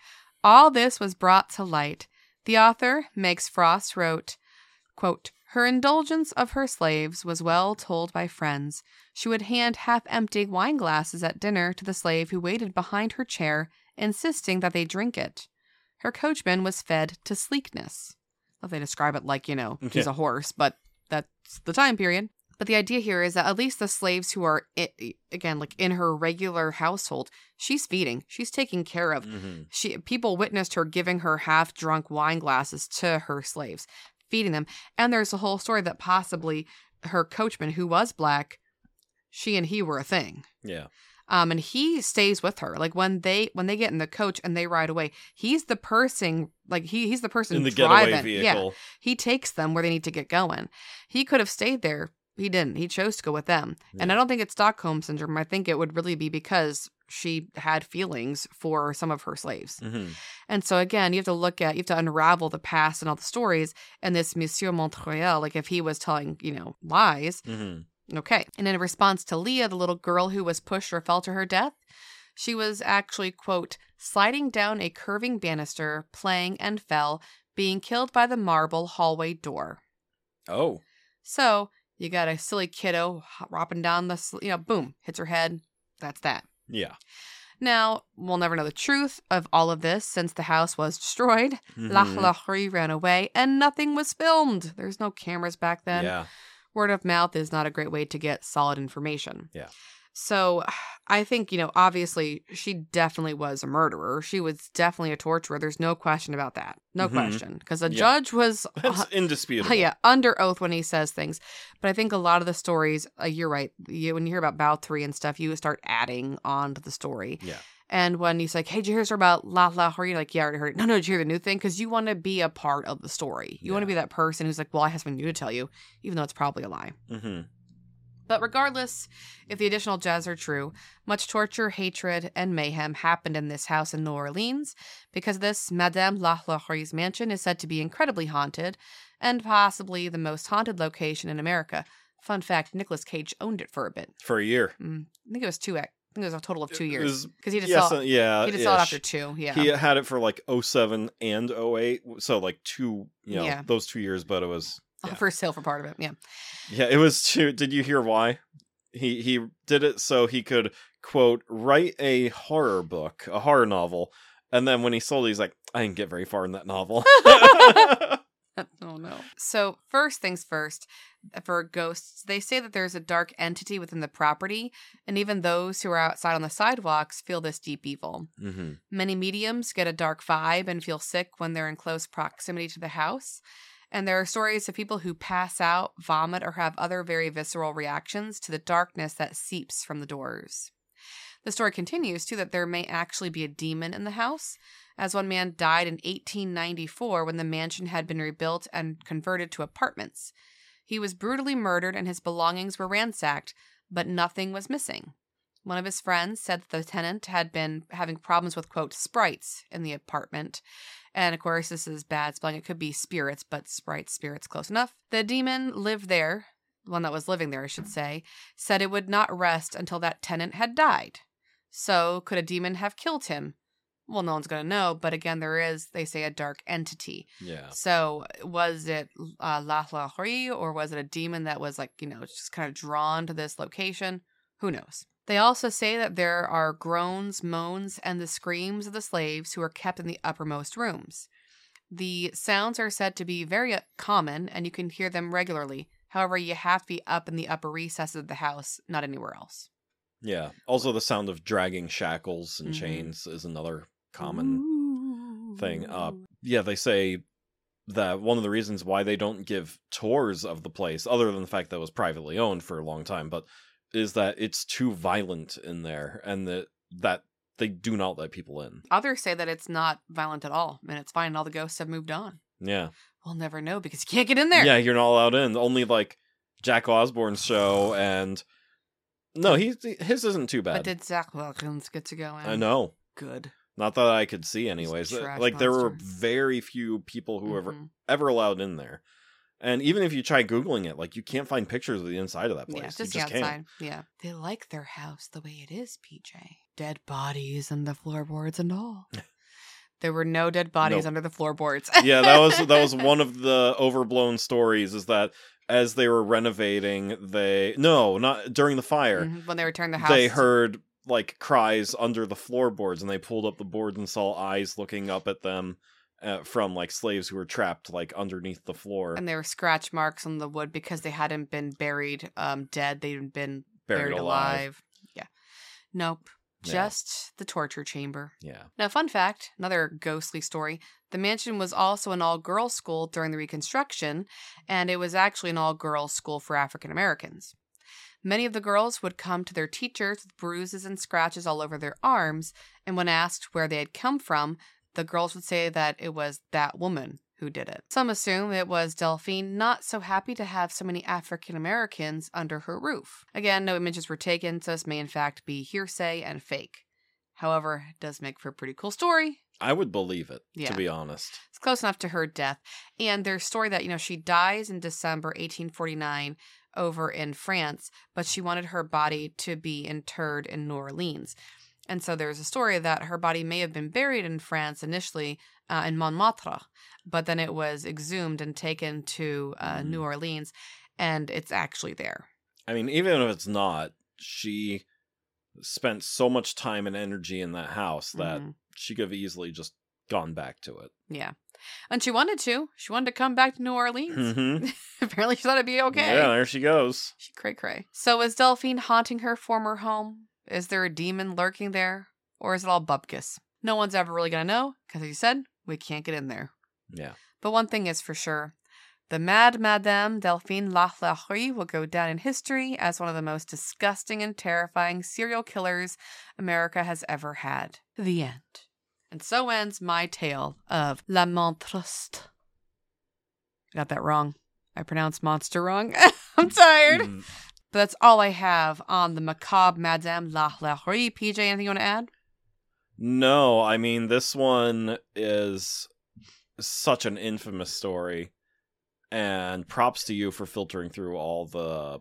All this was brought to light. The author, Megs Frost, wrote, quote, "Her indulgence of her slaves was well told by friends. She would hand half-empty wine glasses at dinner to the slave who waited behind her chair, insisting that they drink it. Her coachman was fed to sleekness." Well, they describe it like, you know, he's Yeah. a horse, but that's the time period. But the idea here is that at least the slaves who are, I- again, like in her regular household, she's feeding, she's taking care of. Mhm. She people witnessed her giving her half-drunk wine glasses to her slaves, feeding them. And there's a whole story that possibly her coachman, who was black, she and he were a thing. Yeah. Um, and he stays with her. Like when they when they get in the coach and they ride away, he's the person like he he's the person In the driving. getaway Yeah, vehicle. he takes them where they need to get going. He could have stayed there. He didn't. He chose to go with them. And I Yeah. don't think it's Stockholm syndrome. I think it would really be because she had feelings for some of her slaves. Mhm. And so again, you have to look at, you have to unravel the past and all the stories. And this Monsieur Montreuil, like if he was telling, you know, lies, Mhm. okay. And in response to Leah, the little girl who was pushed or fell to her death, she was actually, quote, sliding down a curving banister, playing and fell, being killed by the marble hallway door. Oh. So you got a silly kiddo hopping down the, sl- you know, boom, hits her head. That's that. Yeah. Now, we'll never know the truth of all of this since the house was destroyed. La Mhm. Lahore ran away and nothing was filmed. There's no cameras back then. Yeah. Word of mouth is not a great way to get solid information. Yeah. So I think, you know, obviously she definitely was a murderer. She was definitely a torturer. There's no question about that. No Mhm. question. Because the Yeah. judge was That's uh, indisputable. yeah, under oath when he says things. But I think a lot of the stories, uh, you're right. You, when you hear about Bouthery and stuff, you start adding on to the story. Yeah. And when he's like, hey, did you hear a story about La Lahore? You're like, yeah, I already heard it. No, no, did you hear the new thing? Because you want to be a part of the story. You want to Yeah. be that person who's like, well, I have something new to tell you, even though it's probably a lie. hmm But regardless, if the additional jazz are true, much torture, hatred, and mayhem happened in this house in New Orleans because this Madame La Lahore's mansion is said to be incredibly haunted and possibly the most haunted location in America. Fun fact, Nicolas Cage owned it for a bit. For a year. Mm, I think it was two. I think it was a total of two It years was- because he just Yes, saw uh, yeah. he just saw it ish. after two. Yeah, He had it for like oh seven and oh eight. So like two, you know, Yeah. those two years, but it was. Yeah. for sale for part of it. Yeah. Yeah, it was too. Did you hear why? He he did it so he could, quote, write a horror book, a horror novel, and then when he sold it, he's like, I didn't get very far in that novel. Oh no. So first things first, for ghosts, they say that there's a dark entity within the property, and even those who are outside on the sidewalks feel this deep evil. Mm-hmm. Many mediums get a dark vibe and feel sick when they're in close proximity to the house. And there are stories of people who pass out, vomit, or have other very visceral reactions to the darkness that seeps from the doors. The story continues, too, that there may actually be a demon in the house, as one man died in eighteen ninety-four when the mansion had been rebuilt and converted to apartments. He was brutally murdered and his belongings were ransacked, but nothing was missing. One of his friends said that the tenant had been having problems with, quote, sprites in the apartment. And, of course, this is bad spelling. It could be spirits, but sprites, spirits, close enough. The demon lived there, the one that was living there, I should say, said it would not rest until that tenant had died. So, could a demon have killed him? Well, no one's going to know, but again, there is, they say, a dark entity. Yeah. So, was it uh, La La Hui, or was it a demon that was, like, you know, just kind of drawn to this location? Who knows? They also say that there are groans, moans, and the screams of the slaves who are kept in the uppermost rooms. The sounds are said to be very common, and you can hear them regularly. However, you have to be up in the upper recesses of the house, not anywhere else. Yeah. Also, the sound of dragging shackles and Mhm. chains is another common Ooh. thing. Uh, yeah, they say that one of the reasons why they don't give tours of the place, other than the fact that it was privately owned for a long time, but is that it's too violent in there, and that that they do not let people in. Others say that it's not violent at all, and it's fine, and all the ghosts have moved on. Yeah. We'll never know because you can't get in there. Yeah, you're not allowed in. Only, like, Jack Osborne's show, and... No, he his isn't too bad. But did Zach Wilkins get to go in? I know. Good. Not that I could see anyways. He's a trash Like, there were monster. very few people who were ever, Mhm. ever allowed in there. And even if you try Googling it, like, you can't find pictures of the inside of that place. Yeah, you just the just outside. can't. Yeah. They like their house the way it is, P J. Dead bodies and the floorboards and all. There were no dead bodies Nope. under the floorboards. Yeah, that was that was one of the overblown stories, is that as they were renovating, they... No, not during the fire. Mhm, when they returned the house. They heard, like, cries under the floorboards, and they pulled up the boards and saw eyes looking up at them uh, from, like, slaves who were trapped, like, underneath the floor. And there were scratch marks on the wood because they hadn't been buried um, dead. They'd been Buried buried, alive. alive. Yeah. Nope. Yeah. Just the torture chamber. Yeah. Now, fun fact, another ghostly story. The mansion was also an all-girls school during the Reconstruction, and it was actually an all-girls school for African Americans. Many of the girls would come to their teachers with bruises and scratches all over their arms, and when asked where they had come from, the girls would say that it was that woman who did it. Some assume it was Delphine not so happy to have so many African Americans under her roof. Again, no images were taken, so this may in fact be hearsay and fake. However, it does make for a pretty cool story. I would believe it, Yeah. to be honest. It's close enough to her death. And there's a story that, you know, she dies in December eighteen forty-nine over in France, but she wanted her body to be interred in New Orleans. And so there's a story that her body may have been buried in France initially uh, in Montmartre, but then it was exhumed and taken to uh, Mhm. New Orleans, and it's actually there. I mean, even if it's not, she spent so much time and energy in that house that Mhm. she could have easily just gone back to it. Yeah. And she wanted to. She wanted to come back to New Orleans. Mm-hmm. Apparently she thought it'd be okay. Yeah, there she goes. She cray cray. So is Delphine haunting her former home? Is there a demon lurking there? Or is it all bupkis? No one's ever really going to know, because as you said, we can't get in there. Yeah. But one thing is for sure. The Mad Madame Delphine Lafleury will go down in history as one of the most disgusting and terrifying serial killers America has ever had. The end. And so ends my tale of La Monstrust. I got that wrong. I pronounced monster wrong. I'm tired. Mm, But that's all I have on the macabre Madame Lafleury. P J, anything you want to add? No, I mean, this one is such an infamous story. And props to you for filtering through all the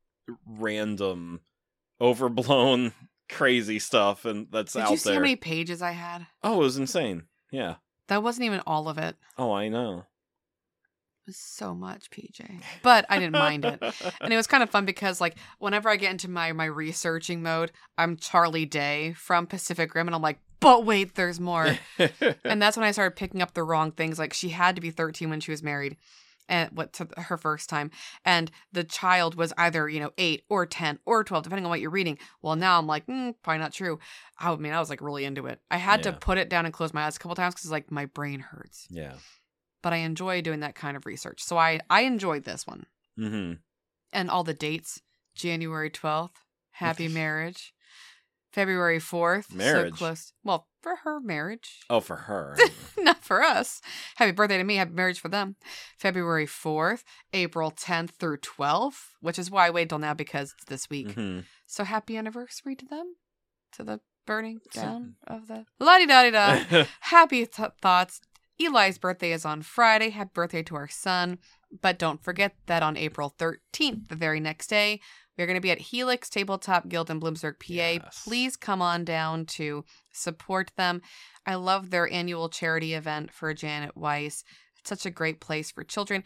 random, overblown, crazy stuff and that's Did out you see there. how many pages I had? Oh, it was insane. Yeah. That wasn't even all of it. Oh, I know. It was so much, P J. But I didn't mind it. And it was kind of fun because, like, whenever I get into my, my researching mode, I'm Charlie Day from Pacific Rim, and I'm like, but wait, there's more. And that's when I started picking up the wrong things. Like, she had to be thirteen when she was married. and what to her first time, and the child was either, you know, eight or ten or twelve, depending on what you're reading. Well, now I'm like, mm, probably not true. I mean, I was like really into it. I had Yeah. to put it down and close my eyes a couple times because like my brain hurts. Yeah. But I enjoy doing that kind of research. So I, I enjoyed this one. Mm-hmm. And all the dates, January twelfth, happy marriage. February fourth, Marriage? so close. Well, for her marriage. Oh, for her. Not for us. Happy birthday to me. Happy marriage for them. February fourth, April tenth through twelfth, which is why I wait till now because it's this week. Mm-hmm. So happy anniversary to them, to the burning down of the la-di-da-di-da. Happy th- thoughts. Eli's birthday is on Friday. Happy birthday to our son. But don't forget that on April thirteenth, the very next day, we're going to be at Helix Tabletop Guild in Bloomsburg, P A. Yes. Please come on down to support them. I love their annual charity event for Janet Weiss. It's such a great place for children.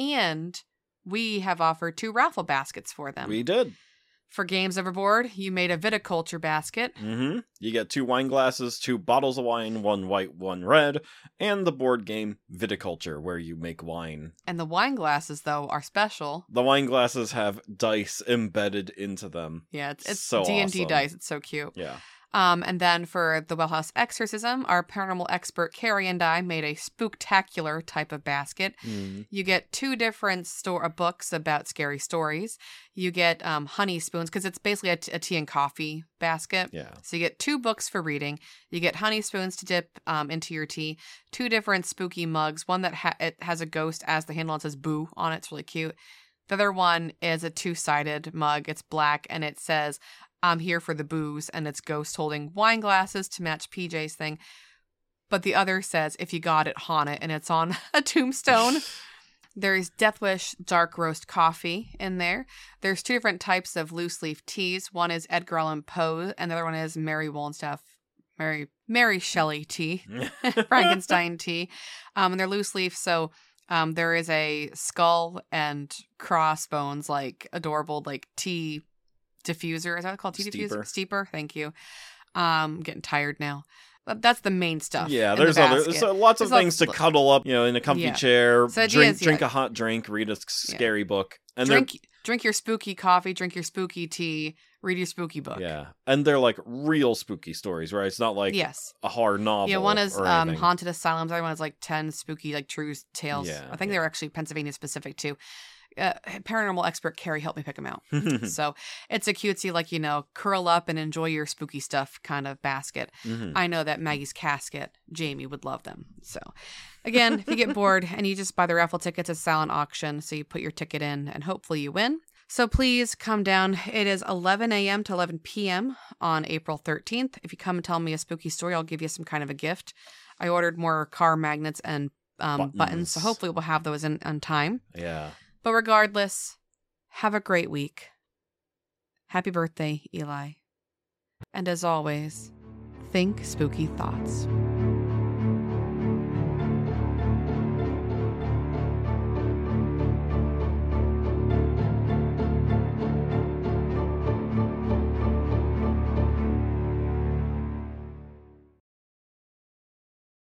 And we have offered two raffle baskets for them. We did. For Games Overboard, you made a viticulture basket. Mm-hmm. You get two wine glasses, two bottles of wine, one white, one red, and the board game Viticulture, where you make wine. And the wine glasses, though, are special. The wine glasses have dice embedded into them. Yeah, it's, it's So D and D awesome. dice. It's so cute. Yeah. Um, and then for the Well House Exorcism, our paranormal expert Carrie and I made a spooktacular type of basket. Mm. You get two different store books about scary stories. You get um, honey spoons because it's basically a, t- a tea and coffee basket. Yeah. So you get two books for reading. You get honey spoons to dip um, into your tea. Two different spooky mugs. One that ha- it has a ghost as the handle and says "boo" on it. It's really cute. The other one is a two-sided mug. It's black and it says "I'm here for the booze," and it's ghost holding wine glasses to match P J's thing. But the other says, "If you got it, haunt it," and it's on a tombstone. There's Death Wish dark roast coffee in there. There's two different types of loose leaf teas. One is Edgar Allan Poe, and the other one is Mary Wollstonecraft, Mary Mary Shelley tea, Frankenstein tea. Um, and they're loose leaf, so um, there is a skull and crossbones, like adorable, like tea diffuser. Is that called tea Steeper. diffuser? Steeper. Thank you. Um, I'm getting tired now. But that's the main stuff. Yeah, in there's the other basket. so lots of There's things lots- to cuddle up, you know, in a comfy Yeah. chair, So the idea drink is, drink yeah. a hot drink, read a s- scary book. And drink drink your spooky coffee, drink your spooky tea, read your spooky book. they're yeah. And they're like real spooky stories, right? It's not like Yes. a horror novel. Yeah, one is or um, anything. Haunted Asylums. The other one is like ten spooky, like true tales. Yeah, I think yeah. they were actually Pennsylvania specific too. Uh, paranormal expert Carrie helped me pick them out. So it's a cutesy, like, you know, curl up and enjoy your spooky stuff kind of basket. Mhm. I know that Maggie's Casket, Jamie would love them. So again, if you get bored and you just buy the raffle tickets, it's a silent auction. So you put your ticket in and hopefully you win. So please come down. It is eleven a.m. to eleven p.m. on April thirteenth. If you come and tell me a spooky story, I'll give you some kind of a gift. I ordered more car magnets and um, buttons. Buttons. So hopefully we'll have those in on time. Yeah. But regardless, have a great week. Happy birthday, Eli. And as always, think spooky thoughts.